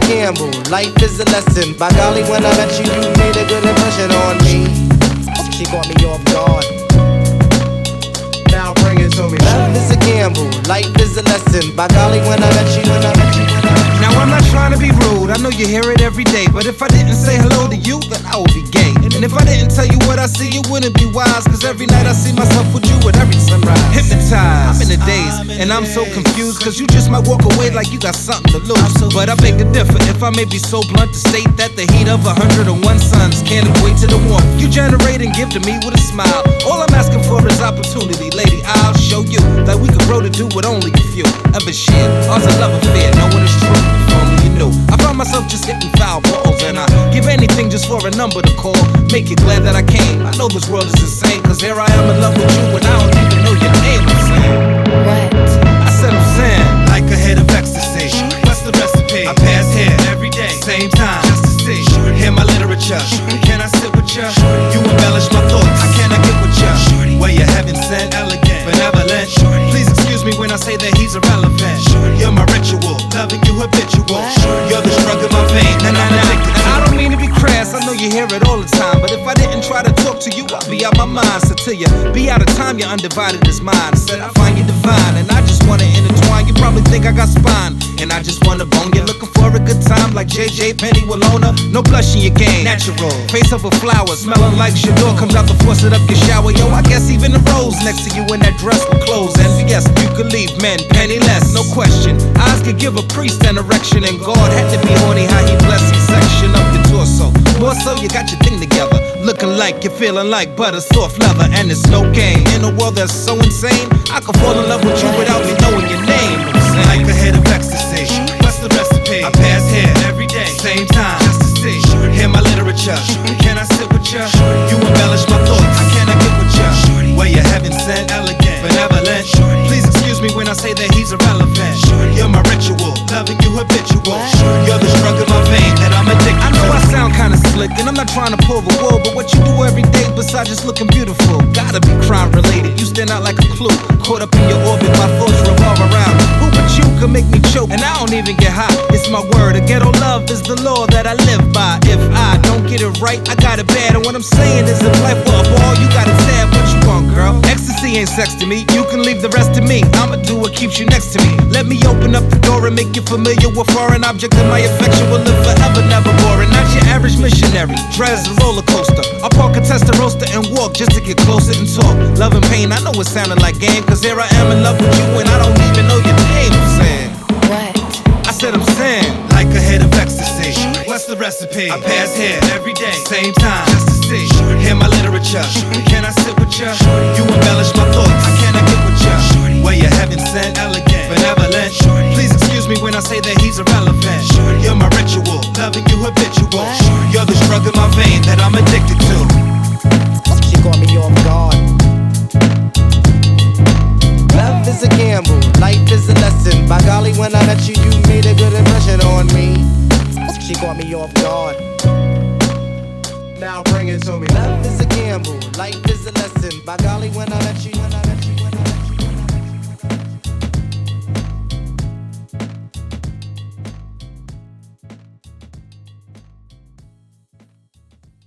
gamble, life is a lesson. By golly, when I met you, you made a good impression on me. She caught me off guard. Now bring it to me. Love is a gamble, life is a lesson. By golly, when I met you, Now I'm not trying to be rude, I know you hear it every day. But if I didn't say hello to you, then I would be gay. And if I didn't tell you what I see, it wouldn't be wise. Cause every night I see myself with you at every sunrise. Hypnotized, I'm in the daze, and I'm so confused. Cause you just might walk away like you got something to lose. But I beg to differ, if I may be so blunt to state that the heat of 101 suns can't equate to the warmth you generate and give to me with a smile. All I'm asking for is opportunity, lady, I'll show you that we can grow to do what only a few ever shared. Ours a love affair, no one is true, if only you knew. I found myself just hitting foul balls, and I give anything just for a number to call. Make it glad that I came. I know this world is insane, cause here I am in love with you and I don't even know your name. I'm saying, What? I said I'm saying, like a hit of ecstasy. What's the recipe? I pass here every day, same time, just to see. Hear my literature. Can I sit with you? You embellish my thoughts. I cannot get with you. Where you heaven sent, elegant, benevolent. Please excuse me when I say that he's irrelevant. You're my ritual, loving you habitual. You're the drug in my vein, and I'm addicted. And I don't mean to be crass, I know you hear it all the time. But if I didn't try to talk to you, I'll be out my mind. So till you be out of time, you're undivided as mine. I said I find you divine, and I just wanna intertwine. You probably think I got spine, and I just wanna bone. You're looking for a good time like JJ Penny Walona. No blush in your game, natural. Face of a flower, smelling like Shador. Comes out to force it up your shower. Yo, I guess even the rose next to you in that dress will close. And yes, you could leave men penniless, no question. Eyes could give a priest an erection, and God had to be horny how he blessed the section of your torso. More so, you got your thing together, looking like you're feeling like butter, soft leather, and it's no game. In a world that's so insane, I could fall in love with you without me knowing your name. Like a hit of ecstasy. What's the recipe? I pass here every day, same time, just to see. Hear my literature. Can I sit with you? You embellish my thoughts. I cannot get with you. Where you heaven sent, elegant, benevolent. Please excuse me when I say that he's irrelevant. You're my ritual, loving you habitual. You're the drug in my vein that I'm addicted to. I know I sound kinda slick, and I'm not trying to pull the wool, but what you do every day besides just looking beautiful gotta be crime related. You stand out like a clue, caught up in your orbit, my thoughts revolve around. Who but you can make me choke, and I don't even get hot. It's my word, a ghetto love is the law that I live by. If I don't get it right, I got it bad. And what I'm saying is, if life were a ball, you got it sad. What you want, girl? Ecstasy ain't sex to me. You can leave the rest to me. I'ma do what keeps you next to me. Let me open up the door and make you familiar with foreign object, and my affection will live forever, never boring. Not your average missionary, dreads a roller coaster. I'll park a test a roaster and walk just to get closer and talk. Love and pain, I know it sounded like game, cause here I am in love with you and I don't even know your name. I'm saying, What? I said I'm saying, like a hit of ecstasy. What's the recipe? I pass here every day, same time, just to see. Hear my literature. Can I sit with you? You embellish my thoughts. I cannot get with you. Where you heaven sent, elegant, benevolent. Please excuse me when I say that he's irrelevant. You're my ritual, loving you habitual. You're the drug in my vein that I'm addicted to. she caught me off guard. Love is a gamble, life is a lesson. By golly, when I met you, you made a good impression on me. She caught me off guard.